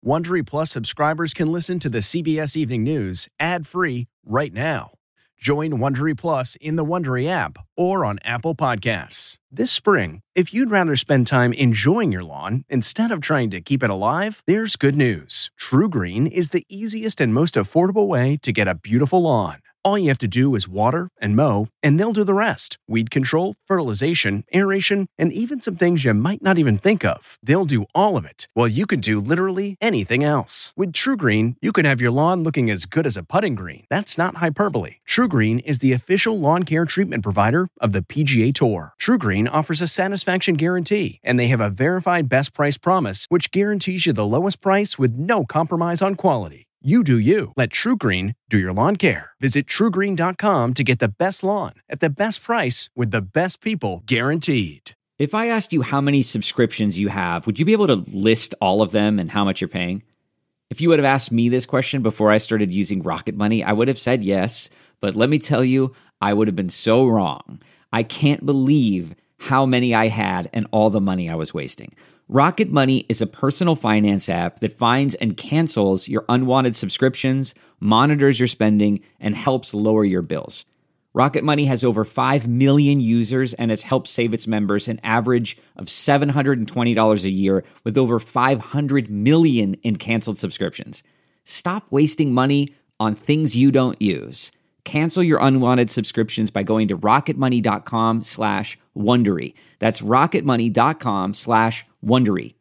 Wondery Plus subscribers can listen to the CBS Evening News ad-free right now. Join Wondery Plus in the Wondery app or on Apple Podcasts. This spring, if you'd rather spend time enjoying your lawn instead of trying to keep it alive, there's good news. TruGreen is the easiest and most affordable way to get a beautiful lawn. All you have to do is water and mow, and they'll do the rest. Weed control, fertilization, aeration, and even some things you might not even think of. They'll do all of it, while you can do literally anything else. With TruGreen, you can have your lawn looking as good as a putting green. That's not hyperbole. TruGreen is the official lawn care treatment provider of the PGA Tour. TruGreen offers a satisfaction guarantee, and they have a verified best price promise, which guarantees you the lowest price with no compromise on quality. You do you. Let TruGreen do your lawn care. Visit TruGreen.com to get the best lawn at the best price with the best people guaranteed. If I asked you how many subscriptions you have, would you be able to list all of them and how much you're paying? If you would have asked me this question before I started using Rocket Money, I would have said yes. But let me tell you, I would have been so wrong. I can't believe how many I had and all the money I was wasting. Rocket Money is a personal finance app that finds and cancels your unwanted subscriptions, monitors your spending, and helps lower your bills. Rocket Money has over 5 million users and has helped save its members an average of $720 a year with over 500 million in canceled subscriptions. Stop wasting money on things you don't use. Cancel your unwanted subscriptions by going to rocketmoney.com/Wondery. That's rocketmoney.com/Wondery.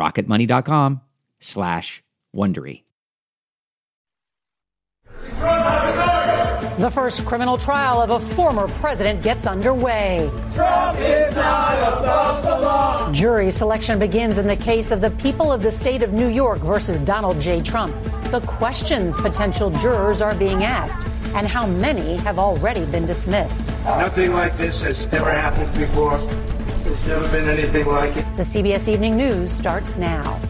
rocketmoney.com/Wondery. The first criminal trial of a former president gets underway. Trump is not above the law. Jury selection begins in the case of the people of the state of New York versus Donald J. Trump. The questions potential jurors are being asked and how many have already been dismissed. Nothing like this has ever happened before. There's never been anything like it. The CBS Evening News starts now.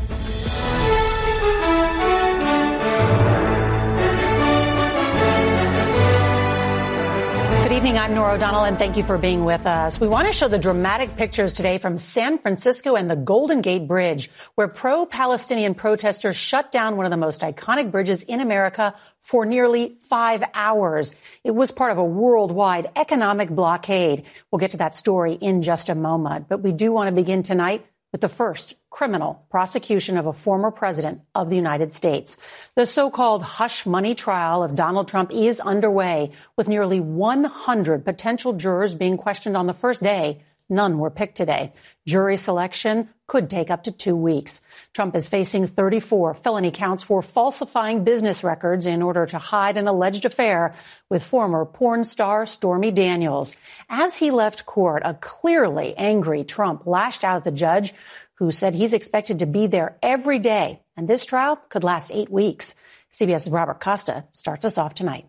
Good evening, I'm Norah O'Donnell, and thank you for being with us. We want to show the dramatic pictures today from San Francisco and the Golden Gate Bridge, where pro-Palestinian protesters shut down one of the most iconic bridges in America for nearly 5 hours. It was part of a worldwide economic blockade. We'll get to that story in just a moment, but we do want to begin tonight with the first criminal prosecution of a former president of the United States. The so-called hush money trial of Donald Trump is underway, with nearly 100 potential jurors being questioned on the first day. None were picked today. Jury selection could take up to 2 weeks. Trump is facing 34 felony counts for falsifying business records in order to hide an alleged affair with former porn star Stormy Daniels. As he left court, a clearly angry Trump lashed out at the judge, who said he's expected to be there every day, and this trial could last 8 weeks. CBS's Robert Costa starts us off tonight.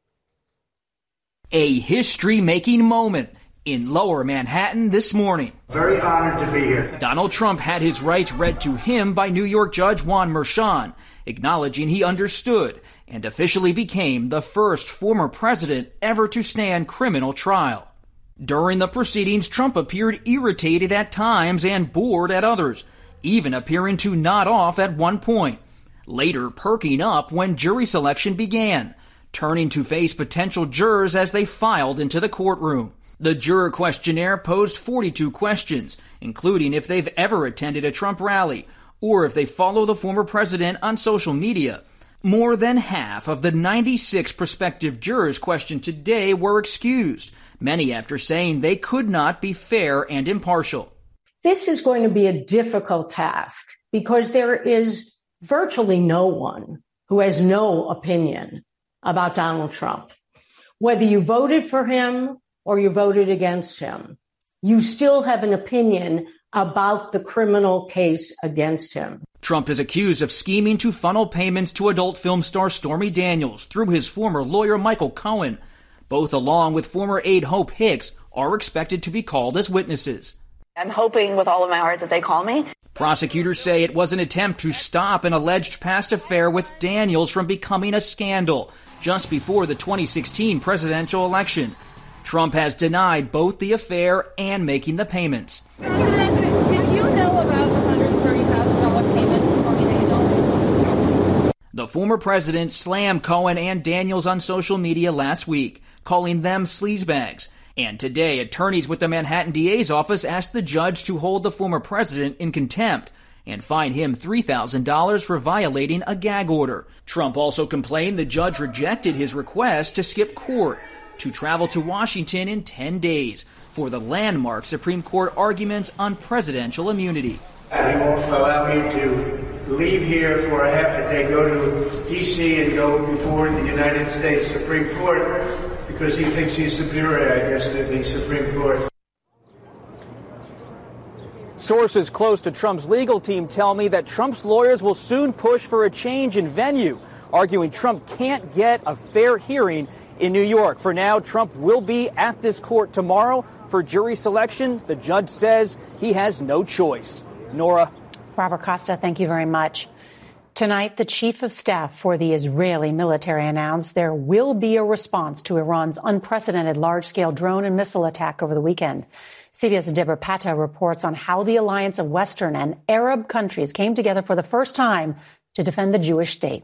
A history-making moment in Lower Manhattan this morning. Very honored to be here. Donald Trump had his rights read to him by New York Judge Juan Merchan, acknowledging he understood and officially became the first former president ever to stand criminal trial. During the proceedings, Trump appeared irritated at times and bored at others, even appearing to nod off at one point, later perking up when jury selection began, turning to face potential jurors as they filed into the courtroom. The juror questionnaire posed 42 questions, including if they've ever attended a Trump rally or if they follow the former president on social media. More than half of the 96 prospective jurors questioned today were excused, many after saying they could not be fair and impartial. This is going to be a difficult task because there is virtually no one who has no opinion about Donald Trump. Whether you voted for him or you voted against him, you still have an opinion about the criminal case against him. Trump is accused of scheming to funnel payments to adult film star Stormy Daniels through his former lawyer Michael Cohen. Both, along with former aide Hope Hicks, are expected to be called as witnesses. I'm hoping with all of my heart that they call me. Prosecutors say it was an attempt to stop an alleged past affair with Daniels from becoming a scandal just before the 2016 presidential election. Trump has denied both the affair and making the payments. Mr. President, did you know about the $130,000 payment to Stormy Daniels? The former president slammed Cohen and Daniels on social media last week, calling them sleazebags. And today, attorneys with the Manhattan DA's office asked the judge to hold the former president in contempt and fine him $3,000 for violating a gag order. Trump also complained the judge rejected his request to skip court to travel to Washington in 10 days for the landmark Supreme Court arguments on presidential immunity. He won't allow me to leave here for a half a day, go to D.C. and go before the United States Supreme Court because he thinks he's superior, I guess, to the Supreme Court. Sources close to Trump's legal team tell me that Trump's lawyers will soon push for a change in venue, arguing Trump can't get a fair hearing in New York. For now, Trump will be at this court tomorrow for jury selection. The judge says he has no choice. Nora. Robert Costa, thank you very much. Tonight, the chief of staff for the Israeli military announced there will be a response to Iran's unprecedented large-scale drone and missile attack over the weekend. CBS's Deborah Patta reports on how the alliance of Western and Arab countries came together for the first time to defend the Jewish state.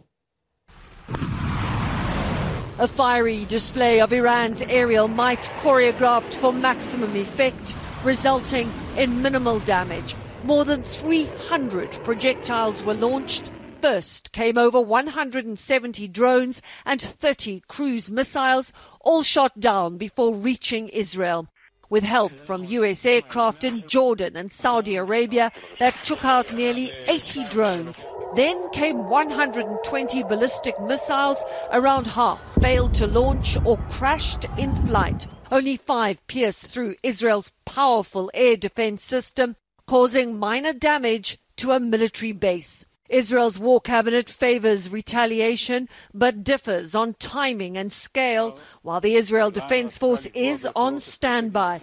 A fiery display of Iran's aerial might choreographed for maximum effect, resulting in minimal damage. More than 300 projectiles were launched. First came over 170 drones and 30 cruise missiles, all shot down before reaching Israel, with help from U.S. aircraft in Jordan and Saudi Arabia that took out nearly 80 drones. Then came 120 ballistic missiles, around half failed to launch or crashed in flight. Only 5 pierced through Israel's powerful air defense system, causing minor damage to a military base. Israel's war cabinet favors retaliation, but differs on timing and scale, while the Israel Defense Force is on standby.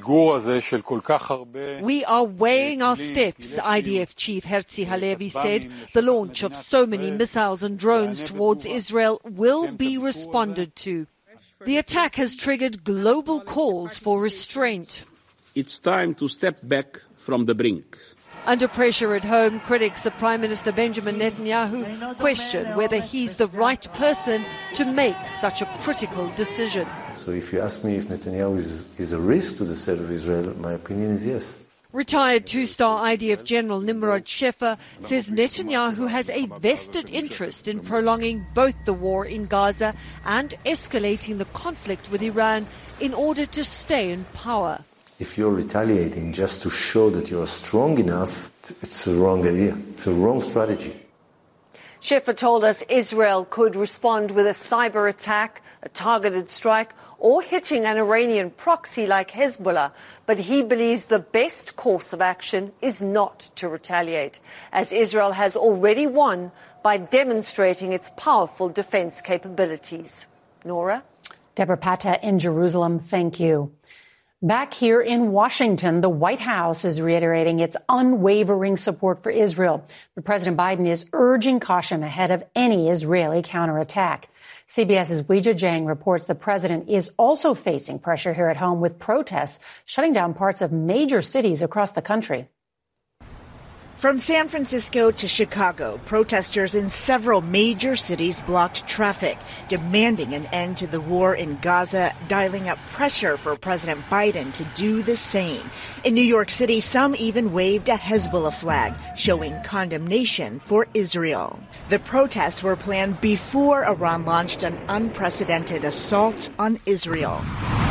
We are weighing our steps, IDF Chief Herzi Halevi said. The launch of so many missiles and drones towards Israel will be responded to. The attack has triggered global calls for restraint. It's time to step back from the brink. Under pressure at home, critics of Prime Minister Benjamin Netanyahu question whether he's the right person to make such a critical decision. So if you ask me if Netanyahu is a risk to the state of Israel, my opinion is yes. Retired two-star IDF General Nimrod Sheffer says Netanyahu has a vested interest in prolonging both the war in Gaza and escalating the conflict with Iran in order to stay in power. If you're retaliating just to show that you're strong enough, it's a wrong idea. It's a wrong strategy. Sheffer told us Israel could respond with a cyber attack, a targeted strike, or hitting an Iranian proxy like Hezbollah. But he believes the best course of action is not to retaliate, as Israel has already won by demonstrating its powerful defense capabilities. Nora? Deborah Patta in Jerusalem, thank you. Back here in Washington, the White House is reiterating its unwavering support for Israel. But President Biden is urging caution ahead of any Israeli counterattack. CBS's Weijia Jiang reports the president is also facing pressure here at home with protests shutting down parts of major cities across the country. From San Francisco to Chicago, protesters in several major cities blocked traffic, demanding an end to the war in Gaza, dialing up pressure for President Biden to do the same. In New York City, some even waved a Hezbollah flag, showing condemnation for Israel. The protests were planned before Iran launched an unprecedented assault on Israel.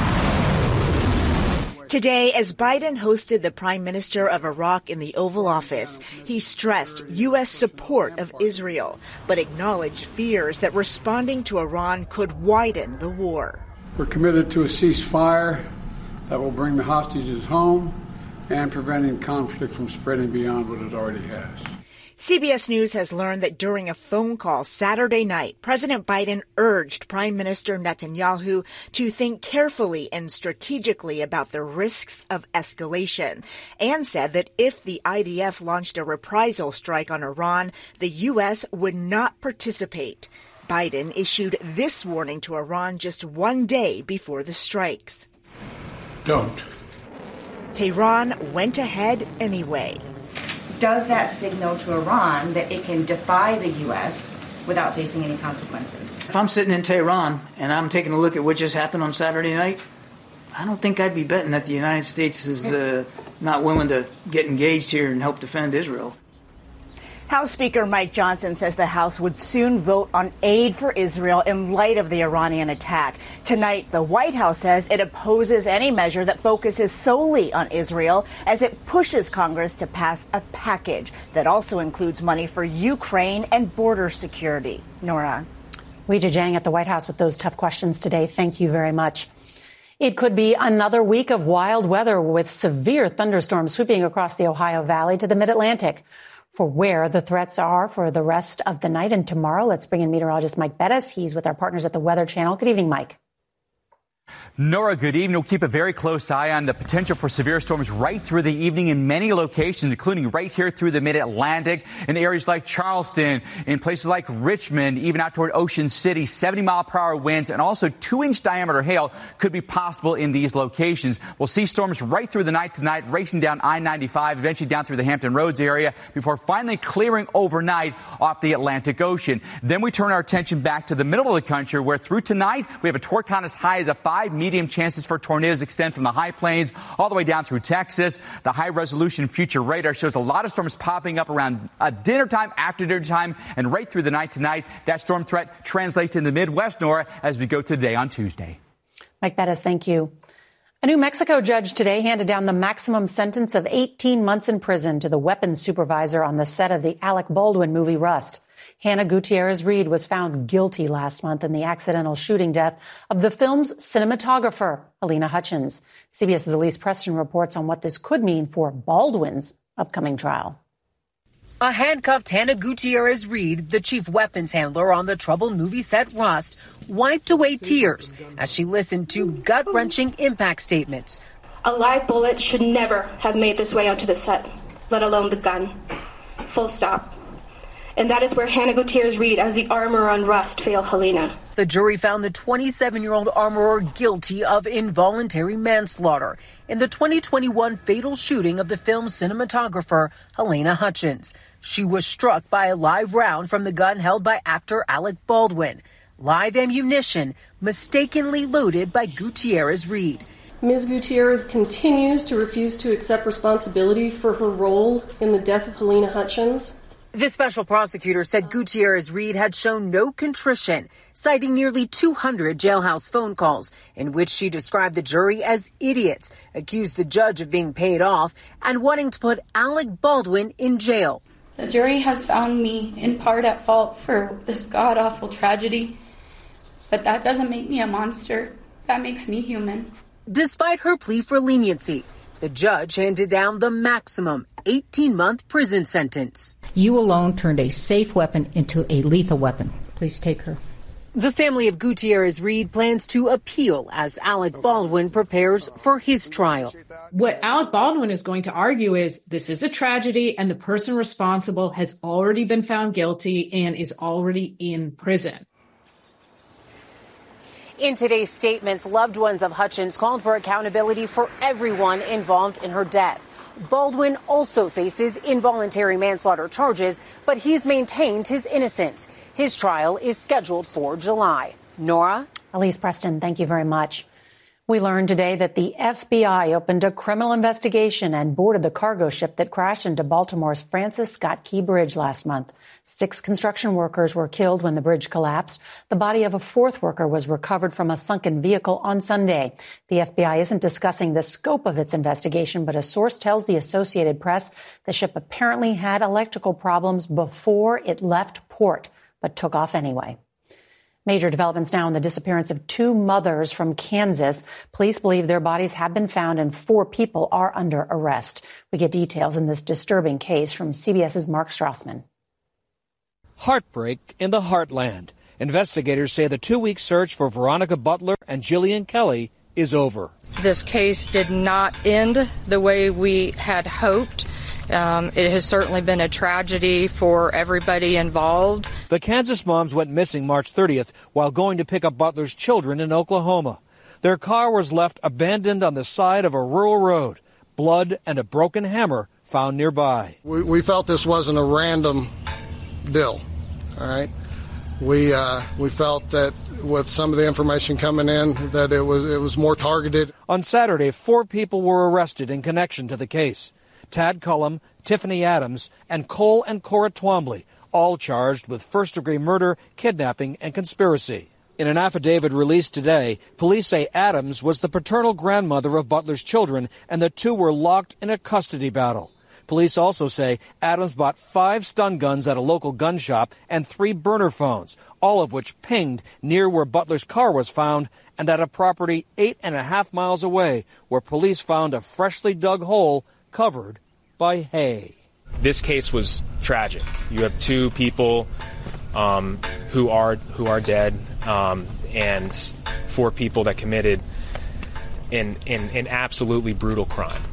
Today, as Biden hosted the Prime Minister of Iraq in the Oval Office, he stressed U.S. support of Israel, but acknowledged fears that responding to Iran could widen the war. We're committed to a ceasefire that will bring the hostages home and preventing conflict from spreading beyond what it already has. CBS News has learned that during a phone call Saturday night, President Biden urged Prime Minister Netanyahu to think carefully and strategically about the risks of escalation, and said that if the IDF launched a reprisal strike on Iran, the U.S. would not participate. Biden issued this warning to Iran just one day before the strikes. Don't. Tehran went ahead anyway. Does that signal to Iran that it can defy the U.S. without facing any consequences. If I'm sitting in Tehran and I'm taking a look at what just happened on Saturday night, I don't think I'd be betting that the United States is not willing to get engaged here and help defend Israel. House Speaker Mike Johnson says the House would soon vote on aid for Israel in light of the Iranian attack. Tonight, the White House says it opposes any measure that focuses solely on Israel as it pushes Congress to pass a package that also includes money for Ukraine and border security. Nora. Weijia Jiang at the White House with those tough questions today. Thank you very much. It could be another week of wild weather with severe thunderstorms sweeping across the Ohio Valley to the Mid-Atlantic. For where the threats are for the rest of the night and tomorrow, let's bring in meteorologist Mike Bettis. He's with our partners at the Weather Channel. Good evening, Mike. Nora, good evening. We'll keep a very close eye on the potential for severe storms right through the evening in many locations, including right here through the Mid-Atlantic, in areas like Charleston, in places like Richmond, even out toward Ocean City. 70-mile-per-hour winds and also 2-inch diameter hail could be possible in these locations. We'll see storms right through the night tonight, racing down I-95, eventually down through the Hampton Roads area, before finally clearing overnight off the Atlantic Ocean. Then we turn our attention back to the middle of the country, where through tonight we have a torque count as high as a 5. Medium chances for tornadoes extend from the high plains all the way down through Texas. The high-resolution future radar shows a lot of storms popping up around dinner time, after dinner time, and right through the night tonight. That storm threat translates into Midwest, Nora, as we go today on Tuesday. Mike Bettis, thank you. A New Mexico judge today handed down the maximum sentence of 18 months in prison to the weapons supervisor on the set of the Alec Baldwin movie Rust. Hannah Gutierrez-Reed was found guilty last month in the accidental shooting death of the film's cinematographer, Halyna Hutchins. CBS's Elise Preston reports on what this could mean for Baldwin's upcoming trial. A handcuffed Hannah Gutierrez-Reed, the chief weapons handler on the troubled movie set Rust, wiped away tears as she listened to gut-wrenching impact statements. A live bullet should never have made this way onto the set, let alone the gun. Full stop. And that is where Hannah Gutierrez-Reed, as the armorer on Rust, failed Halyna. The jury found the 27-year-old armorer guilty of involuntary manslaughter in the 2021 fatal shooting of the film's cinematographer, Halyna Hutchins. She was struck by a live round from the gun held by actor Alec Baldwin. Live ammunition mistakenly loaded by Gutierrez-Reed. Ms. Gutierrez continues to refuse to accept responsibility for her role in the death of Halyna Hutchins. The special prosecutor said Gutierrez-Reed had shown no contrition, citing nearly 200 jailhouse phone calls in which she described the jury as idiots, accused the judge of being paid off, and wanting to put Alec Baldwin in jail. The jury has found me in part at fault for this god-awful tragedy, but that doesn't make me a monster. That makes me human. Despite her plea for leniency, the judge handed down the maximum 18-month prison sentence. You alone turned a safe weapon into a lethal weapon. Please take her. The family of Gutierrez-Reed plans to appeal as Alec Baldwin prepares for his trial. What Alec Baldwin is going to argue is this is a tragedy and the person responsible has already been found guilty and is already in prison. In today's statements, loved ones of Hutchins called for accountability for everyone involved in her death. Baldwin also faces involuntary manslaughter charges, but he's maintained his innocence. His trial is scheduled for July. Nora? Elise Preston, thank you very much. We learned today that the FBI opened a criminal investigation and boarded the cargo ship that crashed into Baltimore's Francis Scott Key Bridge last month. 6 construction workers were killed when the bridge collapsed. The body of a 4th worker was recovered from a sunken vehicle on Sunday. The FBI isn't discussing the scope of its investigation, but a source tells the Associated Press the ship apparently had electrical problems before it left port, but took off anyway. Major developments now in the disappearance of 2 mothers from Kansas. Police believe their bodies have been found and 4 people are under arrest. We get details in this disturbing case from CBS's Mark Strassman. Heartbreak in the heartland. Investigators say the 2-week search for Veronica Butler and Jillian Kelly is over. This case did not end the way we had hoped. It has certainly been a tragedy for everybody involved. The Kansas moms went missing March 30th while going to pick up Butler's children in Oklahoma. Their car was left abandoned on the side of a rural road. Blood and a broken hammer found nearby. We felt this wasn't a random deal, all right? We felt that with some of the information coming in that it was more targeted. On Saturday, 4 people were arrested in connection to the case. Tad Cullum, Tiffany Adams, and Cole and Cora Twombly, all charged with first-degree murder, kidnapping, and conspiracy. In an affidavit released today, police say Adams was the paternal grandmother of Butler's children, and the two were locked in a custody battle. Police also say Adams bought 5 stun guns at a local gun shop and 3 burner phones, all of which pinged near where Butler's car was found and at a property 8.5 miles away where police found a freshly dug hole covered by hay. This case was tragic. You have 2 people who are dead and 4 people that committed an absolutely brutal crime.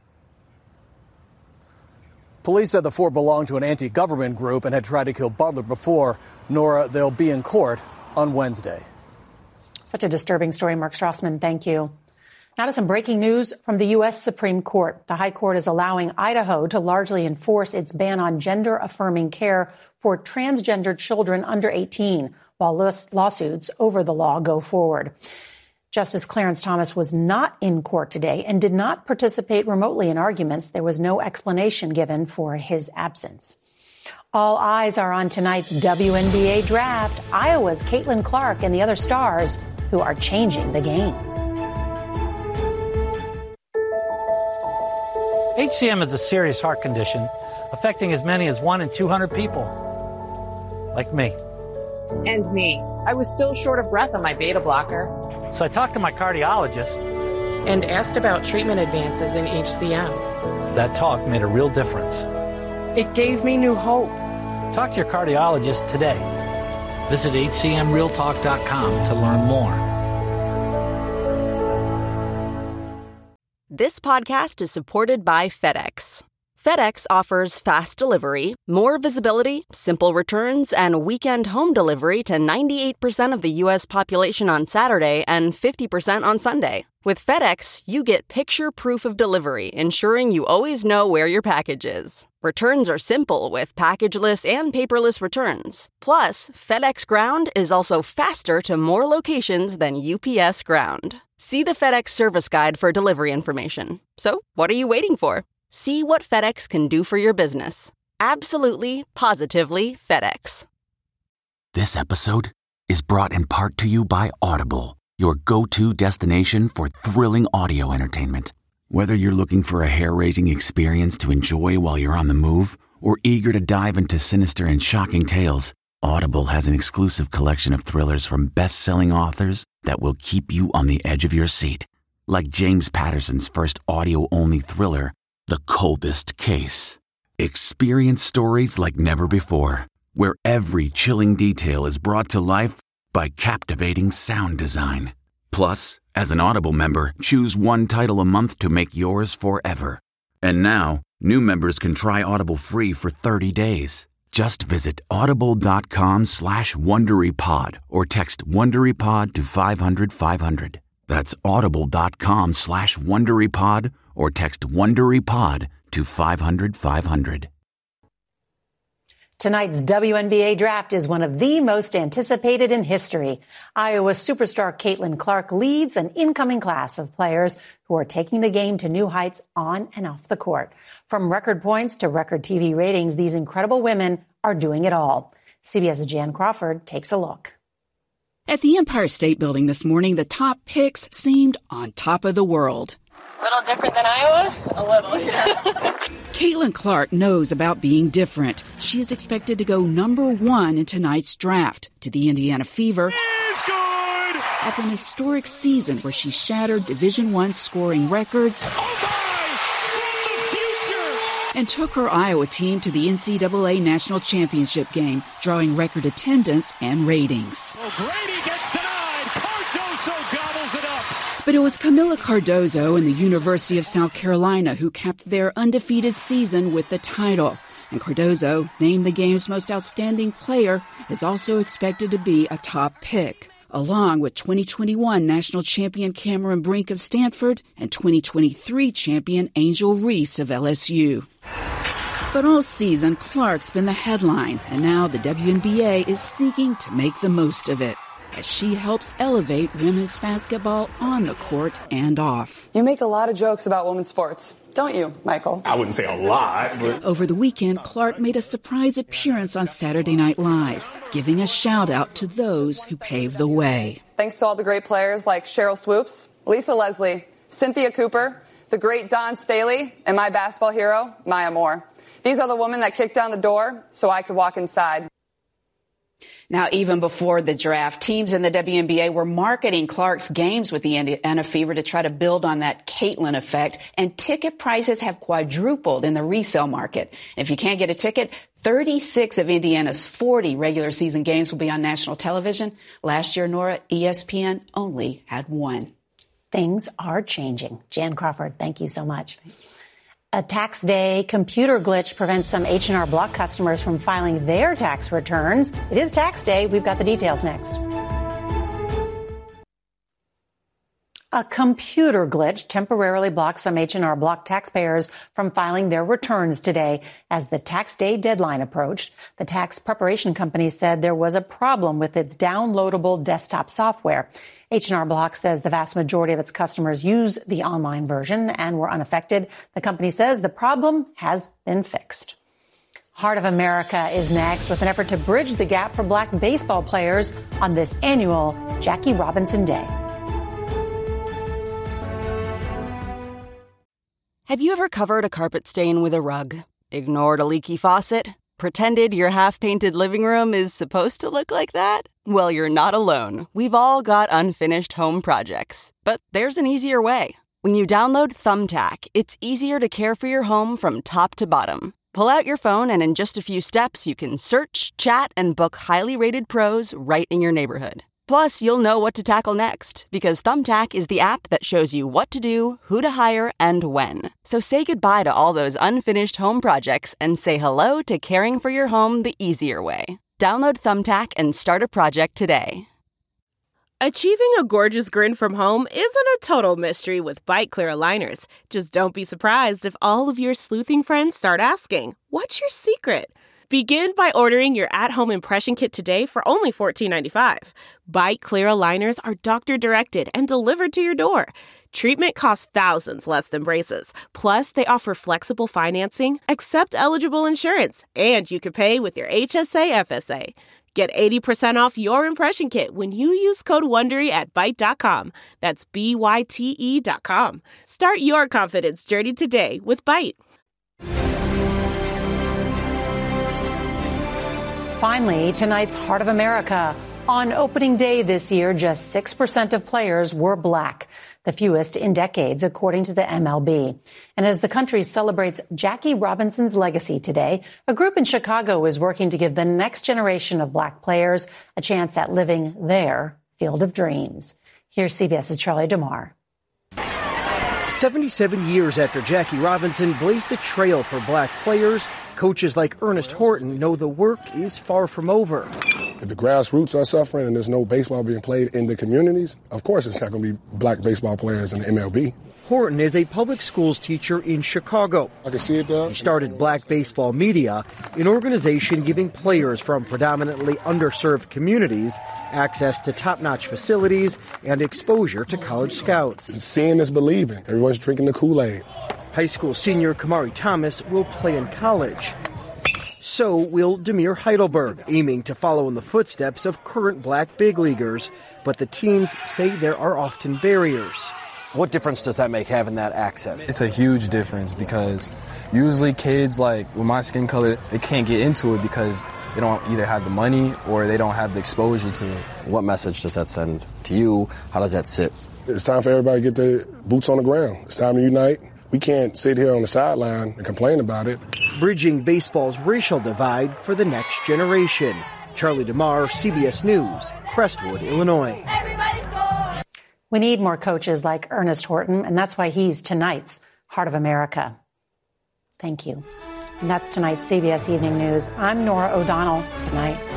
Police said the 4 belonged to an anti-government group and had tried to kill Butler before. Nora, they'll be in court on Wednesday. Such a disturbing story, Mark Strassman. Thank you. Now to some breaking news from the U.S. Supreme Court. The High Court is allowing Idaho to largely enforce its ban on gender-affirming care for transgender children under 18, while lawsuits over the law go forward. Justice Clarence Thomas was not in court today and did not participate remotely in arguments. There was no explanation given for his absence. All eyes are on tonight's WNBA draft. Iowa's Caitlin Clark and the other stars who are changing the game. HCM is a serious heart condition affecting as many as 1 in 200 people. Like me. And me. I was still short of breath on my beta blocker. So I talked to my cardiologist. And asked about treatment advances in HCM. That talk made a real difference. It gave me new hope. Talk to your cardiologist today. Visit HCMRealTalk.com to learn more. This podcast is supported by FedEx. FedEx offers fast delivery, more visibility, simple returns, and weekend home delivery to 98% of the U.S. population on Saturday and 50% on Sunday. With FedEx, you get picture proof of delivery, ensuring you always know where your package is. Returns are simple with packageless and paperless returns. Plus, FedEx Ground is also faster to more locations than UPS Ground. See the FedEx service guide for delivery information. So, what are you waiting for? See what FedEx can do for your business. Absolutely, positively FedEx. This episode is brought in part to you by Audible, your go-to destination for thrilling audio entertainment. Whether you're looking for a hair-raising experience to enjoy while you're on the move or eager to dive into sinister and shocking tales, Audible has an exclusive collection of thrillers from best-selling authors that will keep you on the edge of your seat. Like James Patterson's first audio-only thriller, The Coldest Case. Experience stories like never before, where every chilling detail is brought to life by captivating sound design. Plus, as an Audible member, choose one title a month to make yours forever. And now, new members can try Audible free for 30 days. Just visit audible.com/WonderyPod or text WonderyPod to 500-500. That's audible.com/WonderyPod or text WonderyPod to 500-500. Tonight's WNBA draft is one of the most anticipated in history. Iowa superstar Caitlin Clark leads an incoming class of players who are taking the game to new heights on and off the court. From record points to record TV ratings, these incredible women are doing it all. CBS's Jan Crawford takes a look. At the Empire State Building this morning, the top picks seemed on top of the world. A little different than Iowa? A little, yeah. Caitlin Clark knows about being different. She is expected to go number 1 in tonight's draft to the Indiana Fever after an historic season where she shattered Division I scoring records and took her Iowa team to the NCAA National Championship game, drawing record attendance and ratings. O'Grady gets denied. Cardoso gobbles it up. But it was Camila Cardoso and the University of South Carolina who capped their undefeated season with the title. And Cardoso, named the game's most outstanding player, is also expected to be a top pick, along with 2021 national champion Cameron Brink of Stanford and 2023 champion Angel Reese of LSU. But all season, Clark's been the headline, and now the WNBA is seeking to make the most of it as she helps elevate women's basketball on the court and off. You make a lot of jokes about women's sports, don't you, Michael? I wouldn't say a lot, but... Over the weekend, Clark made a surprise appearance on Saturday Night Live, giving a shout-out to those who paved the way. Thanks to all the great players like Cheryl Swoops, Lisa Leslie, Cynthia Cooper, the great Dawn Staley, and my basketball hero, Maya Moore. These are the women that kicked down the door so I could walk inside. Now, even before the draft, teams in the WNBA were marketing Clark's games with the Indiana Fever to try to build on that Caitlin effect, and ticket prices have quadrupled in the resale market. And if you can't get a ticket, 36 of Indiana's 40 regular season games will be on national television. Last year, Nora, ESPN only had one. Things are changing. Jan Crawford, thank you so much. A tax day computer glitch prevents some H&R Block customers from filing their tax returns. It is tax day. We've got the details next. A computer glitch temporarily blocked some H&R Block taxpayers from filing their returns today as the tax day deadline approached. The tax preparation company said there was a problem with its downloadable desktop software. H&R Block says the vast majority of its customers use the online version and were unaffected. The company says the problem has been fixed. Heart of America is next with an effort to bridge the gap for black baseball players on this annual Jackie Robinson Day. Have you ever covered a carpet stain with a rug? Ignored a leaky faucet? Pretended your half-painted living room is supposed to look like that? Well, you're not alone. We've all got unfinished home projects. But there's an easier way. When you download Thumbtack, it's easier to care for your home from top to bottom. Pull out your phone and in just a few steps, you can search, chat, and book highly rated pros right in your neighborhood. Plus, you'll know what to tackle next because Thumbtack is the app that shows you what to do, who to hire, and when. So say goodbye to all those unfinished home projects and say hello to caring for your home the easier way. Download Thumbtack and start a project today. Achieving a gorgeous grin from home isn't a total mystery with Bite Clear aligners. Just don't be surprised if all of your sleuthing friends start asking, "What's your secret?" Begin by ordering your at-home impression kit today for only $14.95. Bite Clear aligners are doctor-directed and delivered to your door. Treatment costs thousands less than braces. Plus, they offer flexible financing, accept eligible insurance, and you can pay with your HSA FSA. Get 80% off your impression kit when you use code WONDERY at Byte.com. That's BYTE.com. Start your confidence journey today with Byte. Finally, tonight's Heart of America. On opening day this year, just 6% of players were black, the fewest in decades, according to the MLB. And as the country celebrates Jackie Robinson's legacy today, a group in Chicago is working to give the next generation of black players a chance at living their field of dreams. Here's CBS's Charlie DeMar. 77 years after Jackie Robinson blazed the trail for black players, coaches like Ernest Horton know the work is far from over. If the grassroots are suffering and there's no baseball being played in the communities, of course it's not going to be black baseball players in the MLB. Horton is a public schools teacher in Chicago. I can see it there. He started Black Baseball Media, an organization giving players from predominantly underserved communities access to top-notch facilities and exposure to college scouts. Seeing is believing. Everyone's drinking the Kool-Aid. High school senior Kamari Thomas will play in college. So will Demir Heidelberg, aiming to follow in the footsteps of current black big leaguers. But the teens say there are often barriers. What difference does that make, having that access? It's a huge difference because usually kids like with my skin color, they can't get into it because they don't either have the money or they don't have the exposure to it. What message does that send to you? How does that sit? It's time for everybody to get their boots on the ground. It's time to unite. We can't sit here on the sideline and complain about it. Bridging baseball's racial divide for the next generation. Charlie DeMar, CBS News, Crestwood, Illinois. We need more coaches like Ernest Horton, and that's why he's tonight's Heart of America. Thank you. And that's tonight's CBS Evening News. I'm Nora O'Donnell. Good night.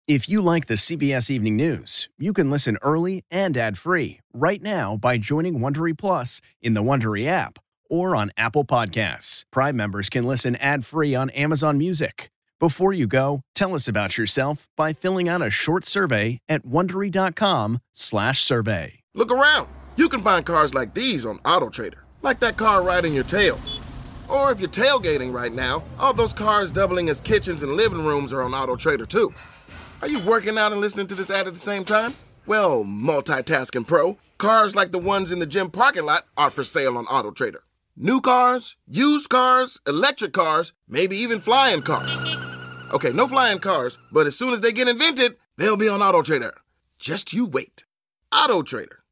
If you like the CBS Evening News, you can listen early and ad-free right now by joining Wondery Plus in the Wondery app or on Apple Podcasts. Prime members can listen ad-free on Amazon Music. Before you go, tell us about yourself by filling out a short survey at Wondery.com/survey. Look around. You can find cars like these on AutoTrader, like that car right in your tail. Or if you're tailgating right now, all those cars doubling as kitchens and living rooms are on AutoTrader too. Are you working out and listening to this ad at the same time? Well, multitasking pro, cars like the ones in the gym parking lot are for sale on AutoTrader. New cars, used cars, electric cars, maybe even flying cars. Okay, no flying cars, but as soon as they get invented, they'll be on AutoTrader. Just you wait. AutoTrader.